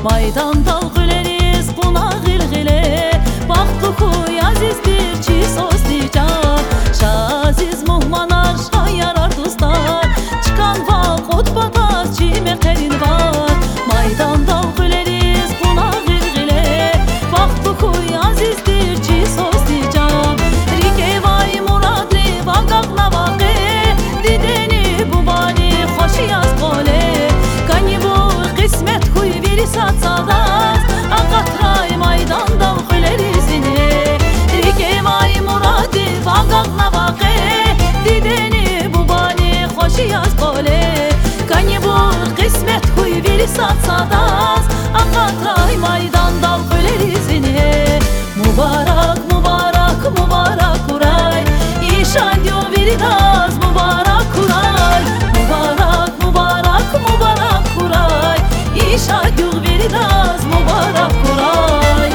Maydanda güleriz buna gilgile, baktı kuy azizdir çi soslican. Şaziz muhmanar şayarar dostlar, çıkan vakot bataz çi merterin var. Maydanda güleriz buna gilgile, baktı kuy azizdir çi soslican. Rike vay muradri bagak navake, dideni bu bani hoşi yaz kole. Kani bu kısmet kuy biri satsadas, akatray maydanda gülerizine. Rike vay muradi bagak navake, dideni bu bani hoşi yaz kole. Kani bu kısmet kuy biri satsadas, akatray maydanda gülerizine. Mübarek mübarek mübarek kuray, işan diyor biri daz mübarek kuray. Mübarek mübarek mübarek kuray, işan diyor biri daz mübarek kuray.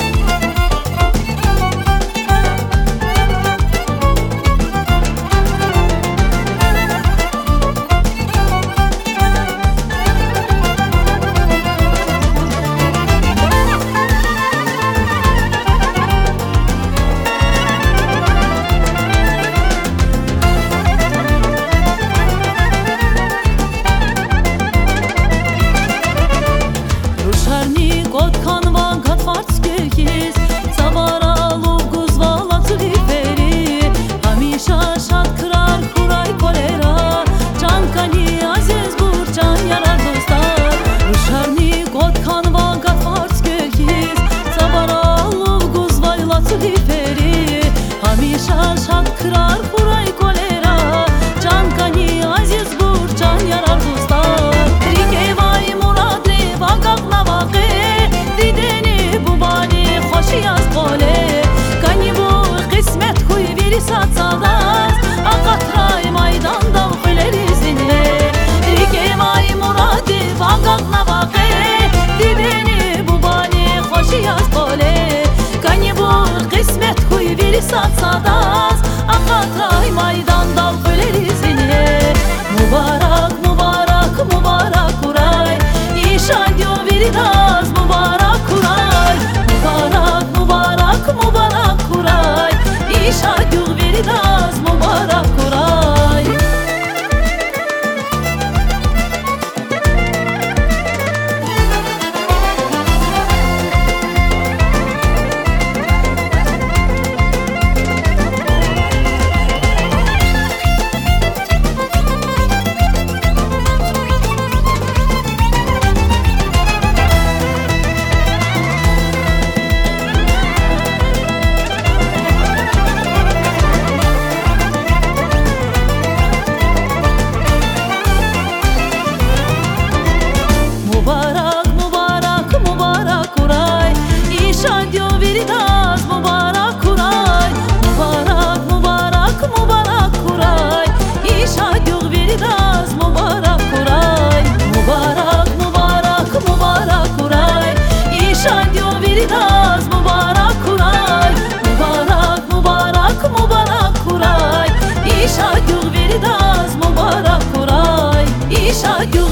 Ruszarni kotkan vangat fartskirkiz, Savara luvguz valat riferi. Hamisha şat kırar kuray kolera, Cankani aziz burcan yarar dostlar. Ruszarni kotkan vangat fartskirkiz, Savara luvguz valat riferi. Hamisha şat kırar kuray kolera, Cankani aziz burcan yarar dostlar. Rike vay muradri bagak navake, dideni bu bani hoşi yaz kole. Kani bu kısmet kuy biri satsadas, akatray maydanda gülerizine. Rike vay muradi bagak navake, dideni bu bani hoşi yaz kole. Kani bu kısmet kuy biri satsadas, akatray maydanda gülerizine. Mübarek mübarek mübarek kuray, işan diyor biri daz mübarek kuray. Mübarek mübarek mübarek kuray, işan diyor biri daz mübarek kuray. Mübarek mübarek mübarek kuray, işan diyor biri daz mübarek kuray. Mübarek mübarek mübarek kuray, işan diyor biri daz mübarek kuray. Mübarek mübarek mübarek kuray, işan diyor biri daz mübarek kuray. Mübarek mübarek mübarek kuray, işan diyor biri daz mübarek kuray. İşan diyor